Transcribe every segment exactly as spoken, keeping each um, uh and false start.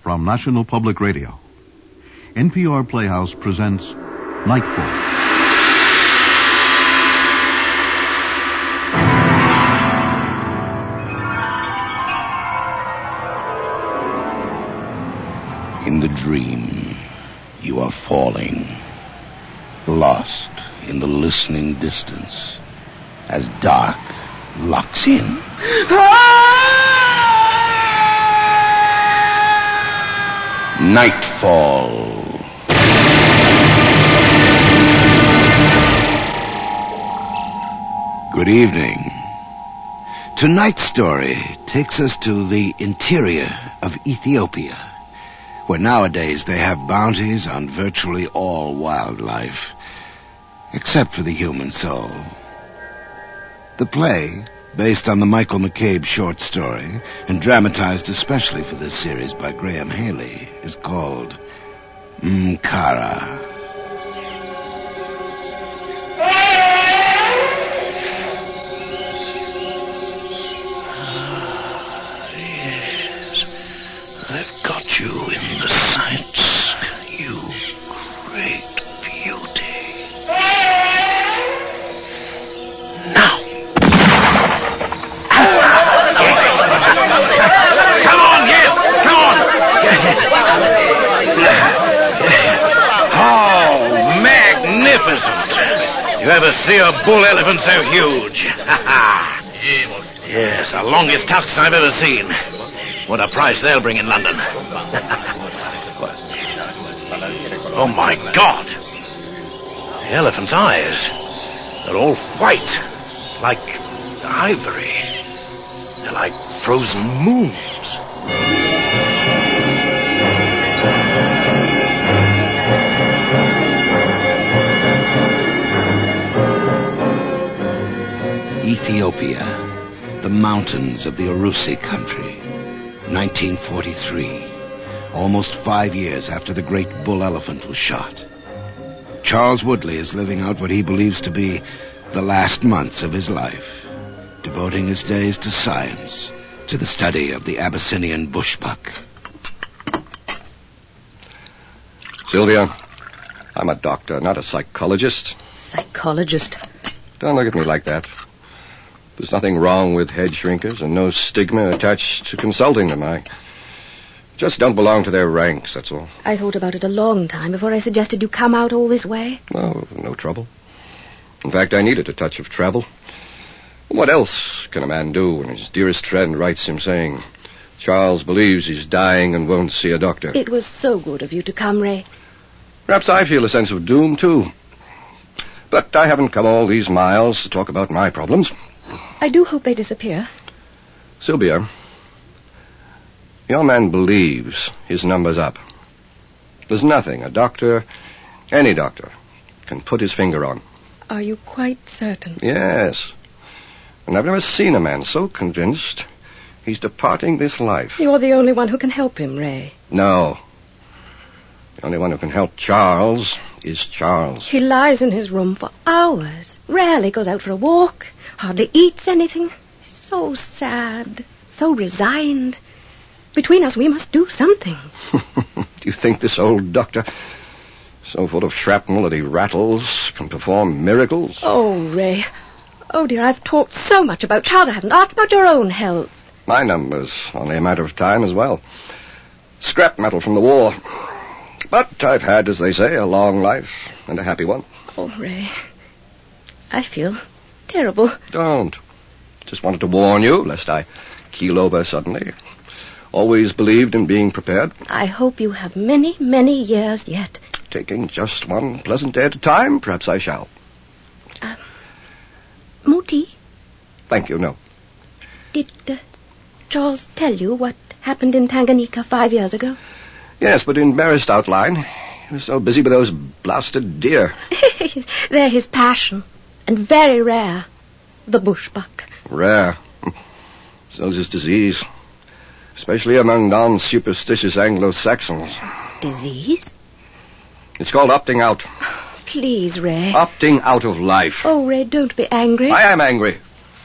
From National Public Radio, N P R Playhouse presents Nightfall. In the dream, you are falling, lost in the listening distance, as dark locks in. Nightfall. Good evening. Tonight's story takes us to the interior of Ethiopia, where nowadays they have bounties on virtually all wildlife, except for the human soul. The play, based on the Michael McCabe short story, and dramatized especially for this series by Graham Haley, is called Mkara. Yes, I've got you in the sights, you great beauty. Now! Come on, yes, come on! Oh, magnificent! You ever see a bull elephant so huge? Yes, the longest tusks I've ever seen. What a price they'll bring in London. Oh, my God. The elephant's eyes. They're all white, like ivory. They're like frozen moons. Ethiopia, the mountains of the Arusi country. nineteen forty-three, almost five years after the great bull elephant was shot. Charles Woodley is living out what he believes to be the last months of his life, devoting his days to science, to the study of the Abyssinian bushbuck. Sylvia, I'm a doctor, not a psychologist. Psychologist? Don't look at me like that. There's nothing wrong with head shrinkers and no stigma attached to consulting them. I just don't belong to their ranks, that's all. I thought about it a long time before I suggested you come out all this way. No, no trouble. In fact, I needed a touch of travel. What else can a man do when his dearest friend writes him saying, Charles believes he's dying and won't see a doctor? It was so good of you to come, Ray. Perhaps I feel a sense of doom, too. But I haven't come all these miles to talk about my problems. I do hope they disappear. Sylvia, your man believes his number's up. There's nothing a doctor, any doctor, can put his finger on. Are you quite certain? Yes. And I've never seen a man so convinced he's departing this life. You're the only one who can help him, Ray. No. The only one who can help Charles is Charles. He lies in his room for hours, rarely goes out for a walk, hardly eats anything. So sad, so resigned. Between us, we must do something. Do you think this old doctor, so full of shrapnel that he rattles, can perform miracles? Oh, Ray. Oh, dear, I've talked so much about Charles. I haven't asked about your own health. My number's only a matter of time as well. Scrap metal from the war. But I've had, as they say, a long life and a happy one. Oh, Ray. I feel terrible. Don't. Just wanted to warn you, lest I keel over suddenly. Always believed in being prepared. I hope you have many, many years yet. Taking just one pleasant day at a time, perhaps I shall. Uh, more tea? Thank you, no. Did uh, Charles tell you what happened in Tanganyika five years ago? Yes, but in barest outline. He was so busy with those blasted deer. They're his passion, and very rare. The bushbuck. Rare. So's his disease. Especially among non-superstitious Anglo-Saxons. Disease? It's called opting out. Please, Ray. Opting out of life. Oh, Ray, don't be angry. I am angry.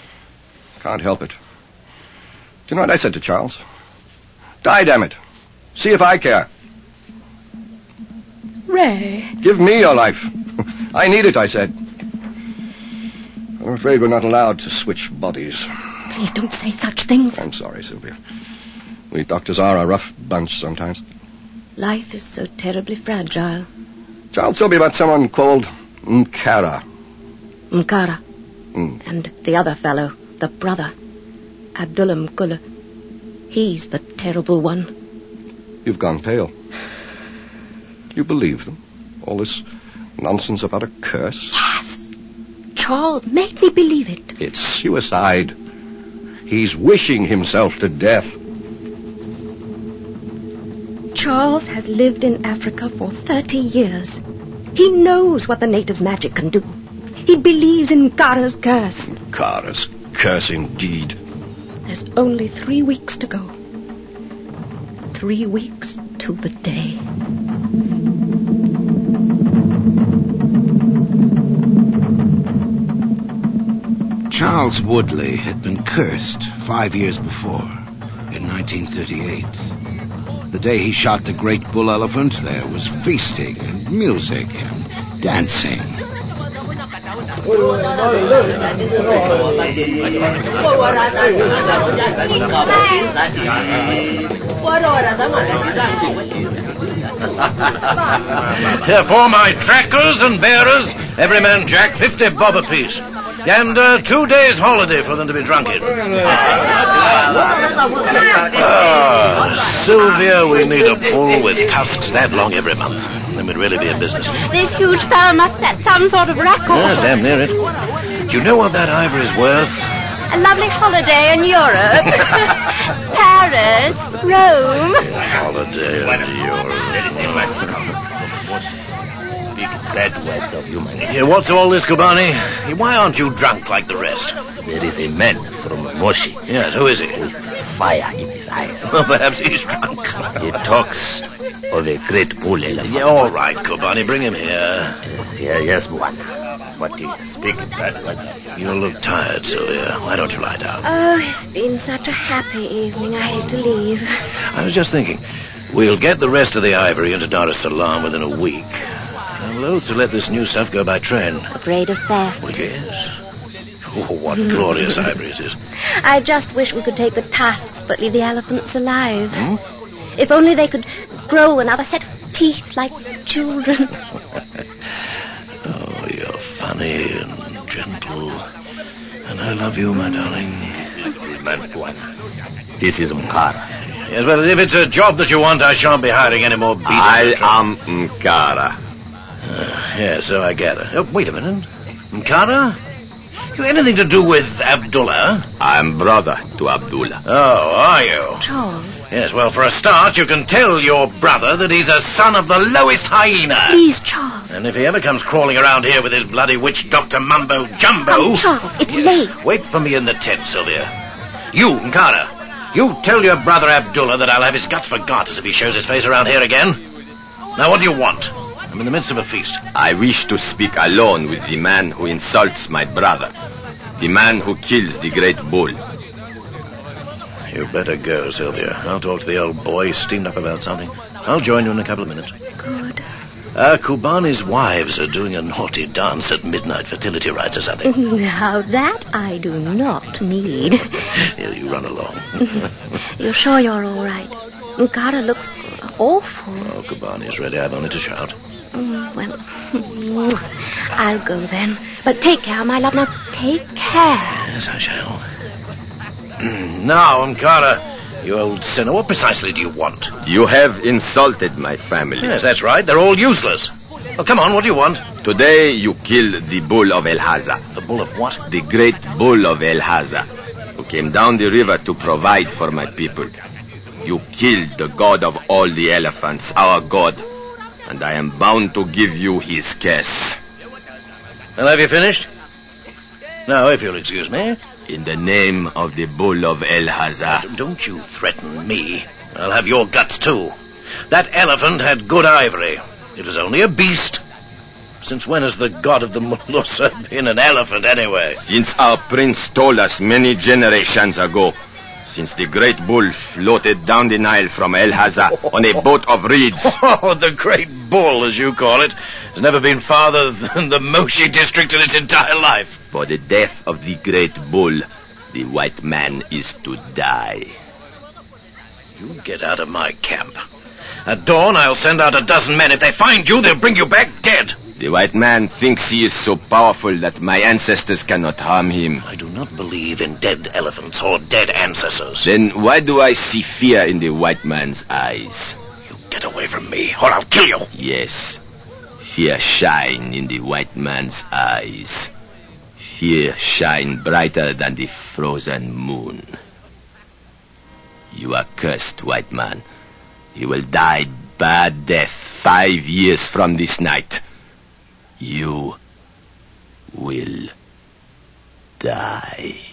Can't help it. Do you know what I said to Charles? Die, damn it. See if I care. Ray. Give me your life. I need it, I said. I'm afraid we're not allowed to switch bodies. Please don't say such things. I'm sorry, Sylvia. We doctors are a rough bunch sometimes. Life is so terribly fragile. Charles told me about someone called Nkara. Nkara. Mm. And the other fellow, the brother, Abdullah Mkula. He's the terrible one. You've gone pale. You believe them? All this nonsense about a curse? Yes. Charles made me believe it. It's suicide. He's wishing himself to death. Charles has lived in Africa for thirty years. He knows what the native magic can do. He believes in Nkara's curse. Nkara's curse indeed. There's only three weeks to go. Three weeks to the day. Charles Woodley had been cursed five years before, in nineteen thirty-eight. The day he shot the great bull elephant, there was feasting and music and dancing. Here for my trackers and bearers, every man jack fifty bob apiece. And uh, two days' holiday for them to be drunk in. Ah, Sylvia, we need a bull with tusks that long every month. Then we'd really be in business. This huge fellow must set some sort of record. Yeah, damn near it. Do you know what that ivory's worth? A lovely holiday in Europe. Paris, Rome. Holiday in Europe. Speak bad words of humanity. Yeah, what's all this, Kubani? Why aren't you drunk like the rest? There is a man from Moshi. Yes, who is he? With fire in his eyes. Well, perhaps he's drunk. He talks of a great bull elephant. Yeah, all right, Kubani, bring him here. Uh, yeah, yes, Bwana. But he speak bad words of you. You look tired, Sylvia. Why don't you lie down? Oh, it's been such a happy evening. I hate to leave. I was just thinking, we'll get the rest of the ivory into Dar es Salaam within a week. I'm loath to let this new stuff go by train. Afraid of theft. Well, yes. Oh, what glorious ivory it is. I just wish we could take the tusks but leave the elephants alive. Hmm? If only they could grow another set of teeth like children. Oh, you're funny and gentle. And I love you, my darling. This is the man, Bwana. This is Nkara. Yes, well, if it's a job that you want, I shan't be hiring any more beaters. I am Nkara. Uh, yeah, so I gather. Oh, wait a minute. Nkara? You anything to do with Abdullah? I'm brother to Abdullah. Oh, are you? Charles. Yes, well, for a start, you can tell your brother that he's a son of the lowest hyena. Please, Charles. And if he ever comes crawling around here with his bloody witch doctor mumbo jumbo... Oh, Charles, it's late. Wait for me in the tent, Sylvia. You, Nkara, you tell your brother Abdullah that I'll have his guts for garters if he shows his face around here again. Now, what do you want? I'm in the midst of a feast. I wish to speak alone with the man who insults my brother. The man who kills the great bull. You better go, Sylvia. I'll talk to the old boy. He's steamed up about something. I'll join you in a couple of minutes. Good. Uh, Kubani's wives are doing a naughty dance at midnight fertility rites or something. Now, that I do not need. Here, you run along. You're sure you're all right? Nkara looks awful. Oh, Kubani's ready. I've only to shout. Mm, well, I'll go then. But take care, my love. Now, take care. Yes, I shall. Now, Nkara, you old sinner, what precisely do you want? You have insulted my family. Yes, that's right. They're all useless. Well, come on, what do you want? Today you killed the bull of El Haza. The bull of what? The great bull of El Haza, who came down the river to provide for my people. You killed the god of all the elephants, our god, and I am bound to give you his curse. Well, have you finished? Now, if you'll excuse me. In the name of the bull of El Haza. Don't you threaten me. I'll have your guts, too. That elephant had good ivory. It was only a beast. Since when has the god of the Mulussa been an elephant, anyway? Since our prince told us many generations ago. since the great bull floated down the Nile from El Haza on a boat of reeds. Oh, the great bull, as you call it, has never been farther than the Moshi district in its entire life. For the death of the great bull, the white man is to die. You get out of my camp. At dawn, I'll send out a dozen men. If they find you, they'll bring you back dead. The white man thinks he is so powerful that my ancestors cannot harm him. I do not believe in dead elephants or dead ancestors. Then why do I see fear in the white man's eyes? You get away from me, or I'll kill you. Yes, fear shine in the white man's eyes. Fear shine brighter than the frozen moon. You are cursed, white man. You will die bad death five years from this night. You will die.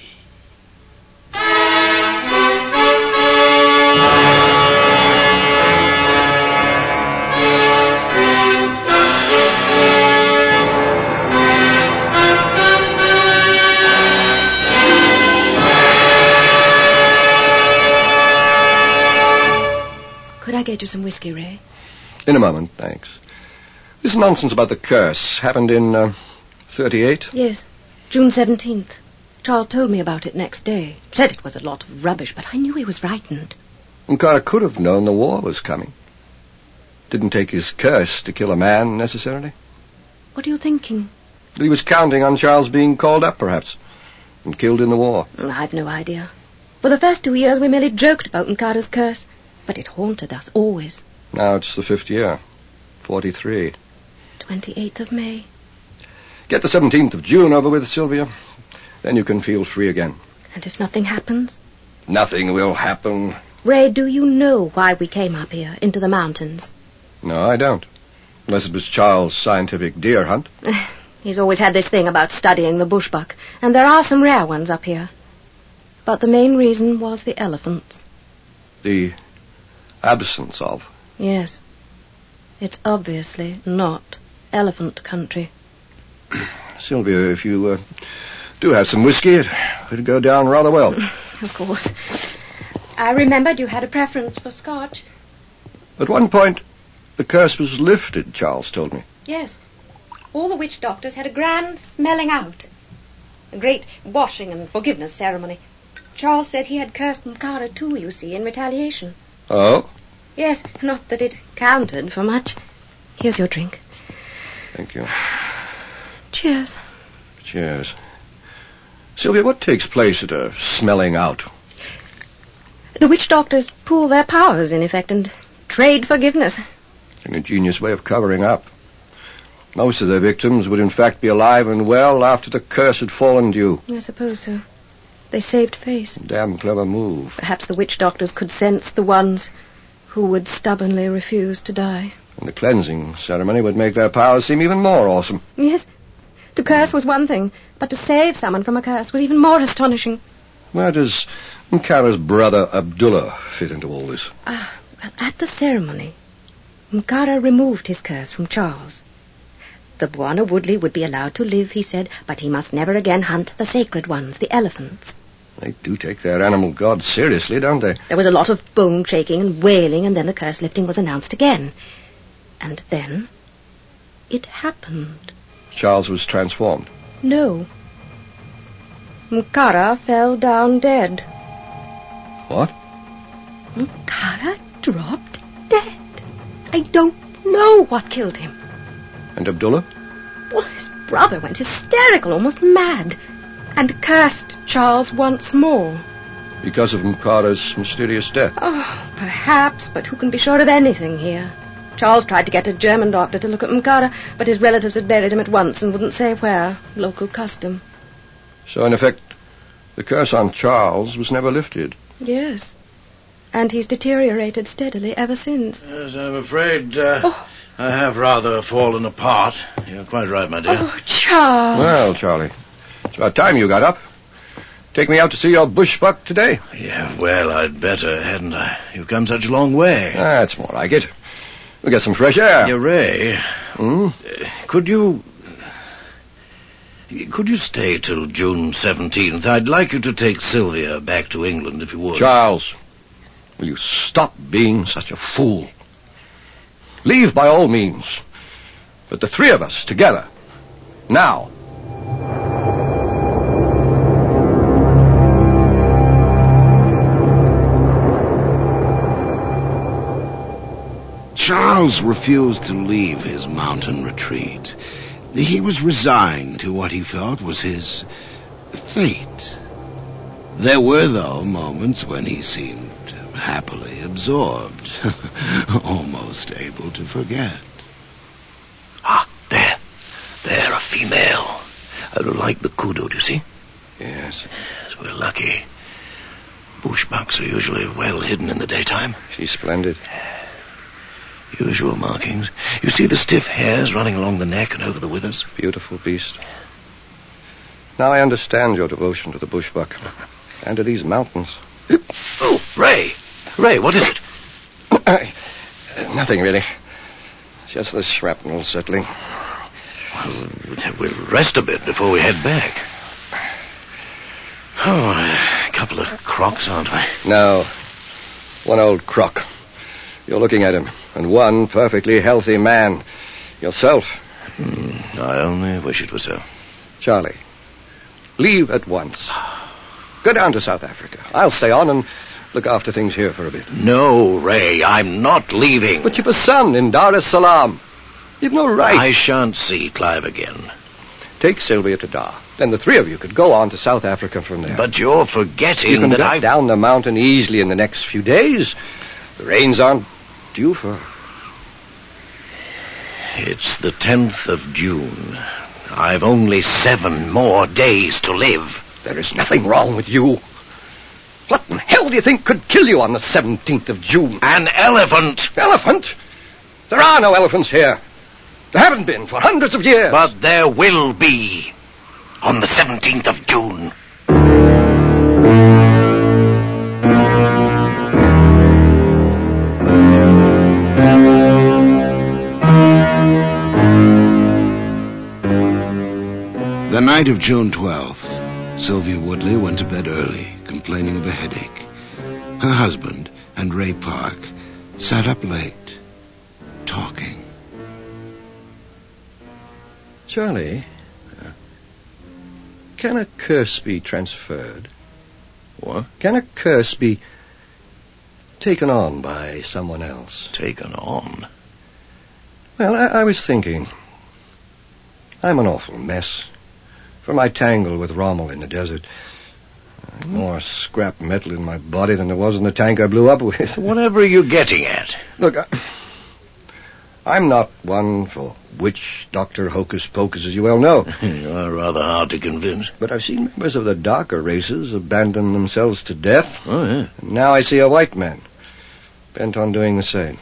Could I get you some whiskey, Ray? In a moment, thanks. This nonsense about the curse happened in, uh, thirty-eight? Yes, June seventeenth. Charles told me about it next day. Said it was a lot of rubbish, but I knew he was frightened. Umkara could have known the war was coming. Didn't take his curse to kill a man, necessarily. What are you thinking? He was counting on Charles being called up, perhaps, and killed in the war. Well, I've no idea. For the first two years, we merely joked about Umkara's curse, but it haunted us always. Now it's the fifth year. Forty-three. twenty-eighth of May. Get the seventeenth of June over with, Sylvia. Then you can feel free again. And if nothing happens? Nothing will happen. Ray, do you know why we came up here, into the mountains? No, I don't. Unless it was Charles' scientific deer hunt. He's always had this thing about studying the bushbuck, and there are some rare ones up here. But the main reason was the elephants. The absence of. Yes. It's obviously not elephant country. Sylvia, if you uh, do have some whiskey, it would go down rather well. Of course. I remembered you had a preference for Scotch. At one point, the curse was lifted, Charles told me. Yes. All the witch doctors had a grand smelling out. A great washing and forgiveness ceremony. Charles said he had cursed Umkara too, you see, in retaliation. Oh? Yes, not that it counted for much. Here's your drink. Thank you. Cheers. Cheers. Sylvia, what takes place at a smelling out? The witch doctors pool their powers, in effect, and trade forgiveness. An ingenious way of covering up. Most of their victims would in fact be alive and well after the curse had fallen due. I suppose so. They saved face. Damn clever move. Perhaps the witch doctors could sense the ones who would stubbornly refuse to die. And the cleansing ceremony would make their powers seem even more awesome. Yes. To curse was one thing, but to save someone from a curse was even more astonishing. Where does Umkara's brother Abdullah fit into all this? Ah, well, at the ceremony, Umkara removed his curse from Charles. The Bwana Woodley would be allowed to live, he said, but he must never again hunt the sacred ones, the elephants. They do take their animal gods seriously, don't they? There was a lot of bone shaking and wailing, and then the curse lifting was announced again. And then it happened. Charles was transformed. No. Umkara fell down dead. What? Umkara dropped dead. I don't know what killed him. And Abdullah? Well, his brother went hysterical, almost mad, and cursed Charles once more. Because of Umkara's mysterious death? Oh, perhaps, but who can be sure of anything here? Charles tried to get a German doctor to look at Umkara, but his relatives had buried him at once and wouldn't say where. Local custom. So, in effect, the curse on Charles was never lifted. Yes. And he's deteriorated steadily ever since. Yes, I'm afraid uh, Oh. I have rather fallen apart. You're quite right, my dear. Oh, Charles. Well, Charlie, it's about time you got up. Take me out to see your bushbuck today? Yeah, well, I'd better, hadn't I? You've come such a long way. That's more like it. We'll get some fresh air. Yeah, Ray, Hmm? uh, could you... Could you stay till June seventeenth? I'd like you to take Sylvia back to England, if you would. Charles, will you stop being such a fool? Leave by all means. But the three of us together. Now. Charles refused to leave his mountain retreat. He was resigned to what he felt was his fate. There were, though, moments when he seemed happily absorbed, almost able to forget. Ah, there. There, a female. I like the kudu, do you see? Yes. Yes, we're lucky. Bushbucks are usually well hidden in the daytime. She's splendid. Usual markings. You see the stiff hairs running along the neck and over the withers? Beautiful beast. Now I understand your devotion to the bushbuck and to these mountains. Oh, Ray! Ray, what is it? I, uh, nothing, really. Just the shrapnel settling. Well, we'll rest a bit before we head back. Oh, a couple of crocs, aren't we? No. One old croc. You're looking at him. And one perfectly healthy man. Yourself. Hmm, I only wish it was so. Charlie, leave at once. Go down to South Africa. I'll stay on and look after things here for a bit. No, Ray, I'm not leaving. But you've a son in Dar es Salaam. You've no right. I shan't see Clive again. Take Sylvia to Dar. Then the three of you could go on to South Africa from there. But you're forgetting you can that get I... down the mountain easily in the next few days. The rains aren't due for... It's the tenth of June. I've only seven more days to live. There is nothing wrong with you. What in hell do you think could kill you on the seventeenth of June? An elephant! Elephant? There are no elephants here. There haven't been for hundreds of years. But there will be on the seventeenth of June. The night of June twelfth, Sylvia Woodley went to bed early, complaining of a headache. Her husband and Ray Park sat up late, talking. Charlie, uh, can a curse be transferred? What? Can a curse be taken on by someone else? Taken on? Well, I, I was thinking. I'm an awful mess. From my tangle with Rommel in the desert. More scrap metal in my body than there was in the tank I blew up with. Whatever are you getting at? Look, I, I'm not one for witch, doctor, hocus pocus, as you well know. You are rather hard to convince. But I've seen members of the darker races abandon themselves to death. Oh, yeah. And now I see a white man, bent on doing the same.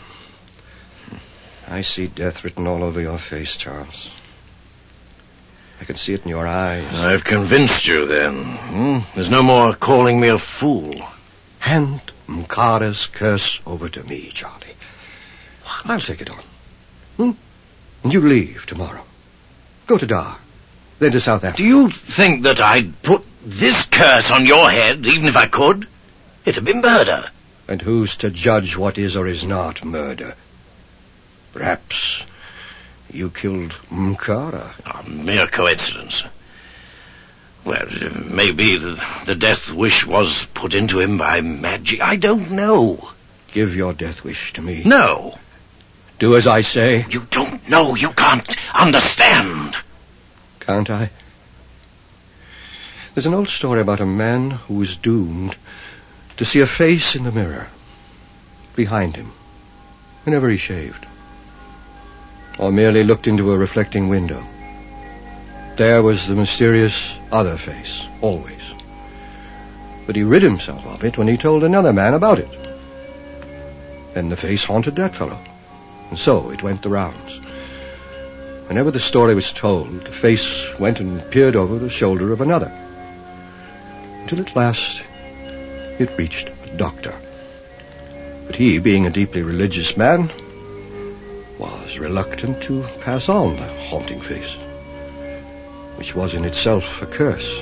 I see death written all over your face, Charles. I can see it in your eyes. I've convinced you, then. Hmm? There's no more calling me a fool. Hand Mkara's curse over to me, Charlie. I'll take it on. Hmm? And you leave tomorrow. Go to Dar, then to South Africa. Do you think that I'd put this curse on your head, even if I could? It'd be murder. And who's to judge what is or is not murder? Perhaps you killed Mkara. A mere coincidence. Well, maybe the, the death wish was put into him by magic. I don't know. Give your death wish to me. No. Do as I say. You don't know. You can't understand. Can't I? There's an old story about a man who was doomed to see a face in the mirror behind him whenever he shaved, or merely looked into a reflecting window. There was the mysterious other face, always. But he rid himself of it when he told another man about it. Then the face haunted that fellow, and so it went the rounds. Whenever the story was told, the face went and peered over the shoulder of another, until at last it reached a doctor. But he, being a deeply religious man, was reluctant to pass on the haunting face. which was in itself a curse.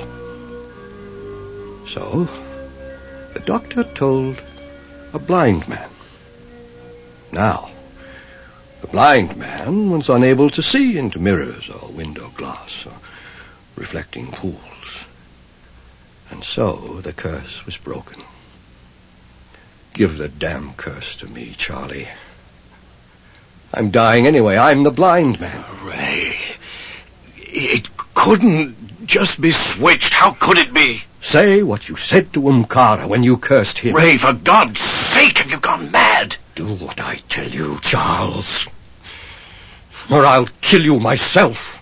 So, the doctor told a blind man. Now, the blind man was unable to see into mirrors or window glass or reflecting pools. And so the curse was broken. Give the damn curse to me, Charlie. I'm dying anyway. I'm the blind man. Ray, it couldn't just be switched. How could it be? Say what you said to Umkara when you cursed him. Ray, for God's sake, have you gone mad? Do what I tell you, Charles, or I'll kill you myself.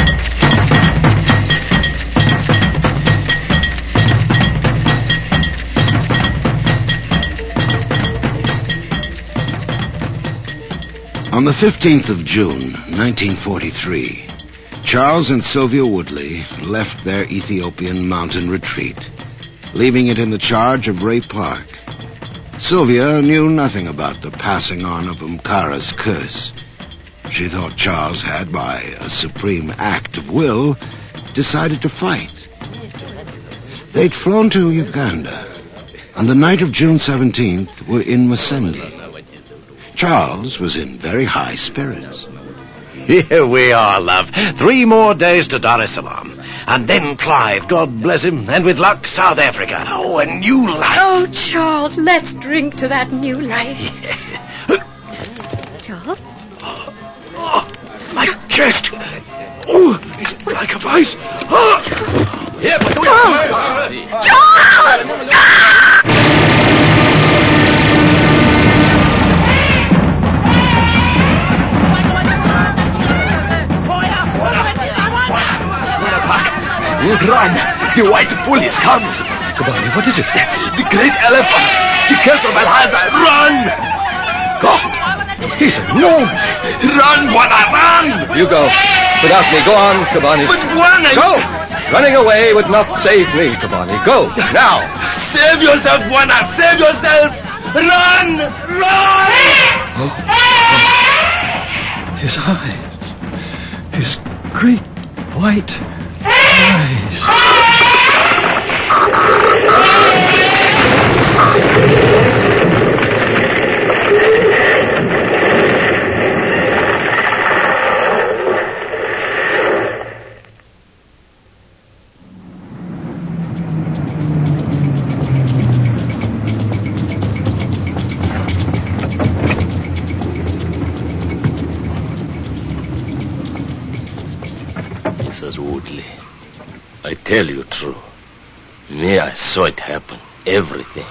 On the fifteenth of June, nineteen forty-three, Charles and Sylvia Woodley left their Ethiopian mountain retreat, leaving it in the charge of Ray Park. Sylvia knew nothing about the passing on of Umkara's curse. She thought Charles had, by a supreme act of will, decided to fight. They'd flown to Uganda. On the night of June seventeenth, were in Musendi. Charles was in very high spirits. Here we are, love. Three more days to Dar es Salaam. And then Clive, God bless him, and with luck, South Africa. Oh, a new life. Oh, Charles, let's drink to that new life. Charles? Oh, my chest. Oh, it's like a vice. Oh. Here, Charles! Charles! Charles! Run! The white bull is coming! Kobani, what is it? The great elephant! The curse of Alhaza! Run! God! He's enormous! Run, Bwana, run! You go. Without me. Go on, Kobani. But Bwana... Go! Running away would not save me, Kobani. Go, now! Save yourself, Bwana! Save yourself! Run! Run! Oh. His eyes. His great white... eyes. Missus Woodley, I tell you true. Me, I saw it happen. Everything.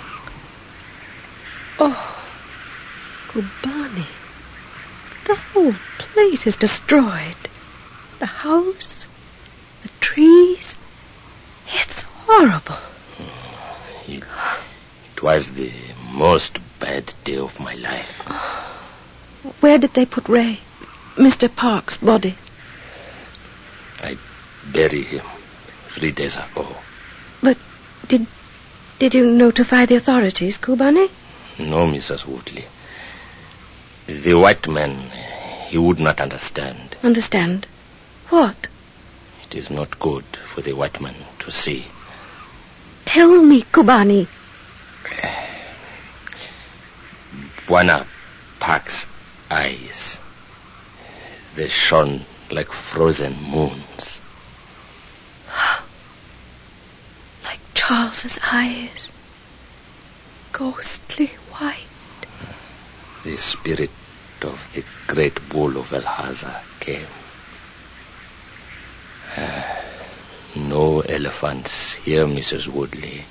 Oh, Kobani. The whole place is destroyed. The house, the trees. It's horrible. It, it was the most bad day of my life. Where did they put Ray? Mister Park's body? I buried him three days ago. But did did you notify the authorities, Kobani? No, Missus Woodley. The white man, he would not understand. Understand? What? It is not good for the white man to see. Tell me, Kobani. Bwana Park's eyes, they shone like frozen moons. Like Charles's eyes. Ghostly white. The spirit of the great bull of Alhaza came. Uh, no elephants here, Missus Woodley.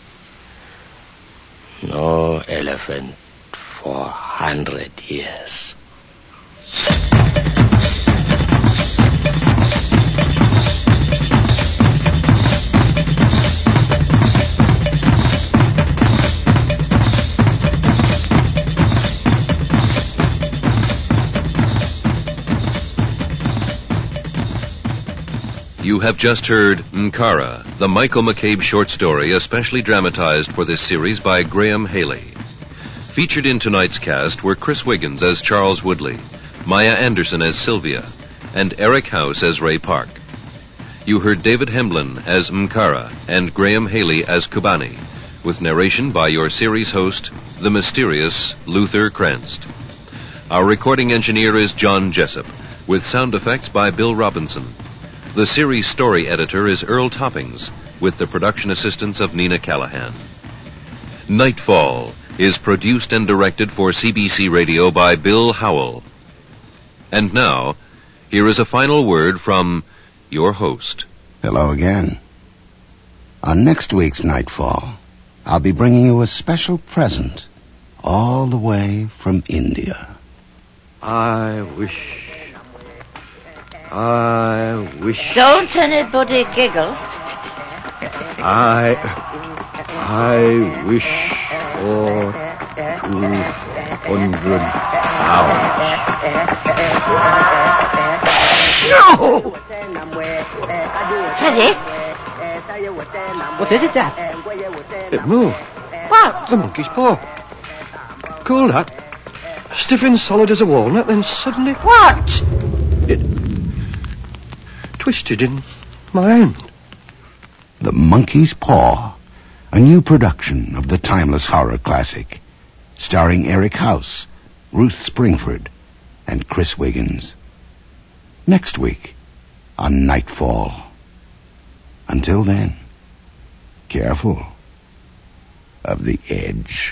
No elephant for a hundred years. You have just heard Umkara, the Michael McCabe short story especially dramatized for this series by Graham Haley. Featured in tonight's cast were Chris Wiggins as Charles Woodley, Maya Anderson as Sylvia, and Eric House as Ray Park. you heard David Hemblin as Mkara and Graham Haley as Kubani, with narration by your series host, the mysterious Luther Kranst. Our recording engineer is John Jessup, with sound effects by Bill Robinson. The series story editor is Earl Toppings, with the production assistance of Nina Callahan. Nightfall is produced and directed for C B C Radio by Bill Howell. And now, here is a final word from your host. Hello again. On next week's Nightfall, I'll be bringing you a special present all the way from India. I wish... I wish... Don't anybody giggle. I... I wish for two hundred pounds. No! Freddy? What is it, Dad? It moved. What? The monkey's paw. Cool, that. Stiff and solid as a walnut, then suddenly... What? It twisted in my hand. The Monkey's Paw, a new production of the timeless horror classic, starring Eric House, Ruth Springford, and Chris Wiggins. Next week on Nightfall. Until then, careful of the edge.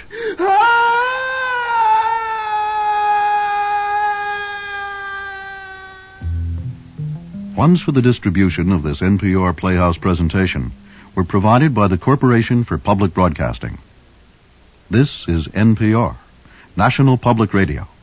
Funds for the distribution of this N P R Playhouse presentation were provided by the Corporation for Public Broadcasting. This is N P R, National Public Radio.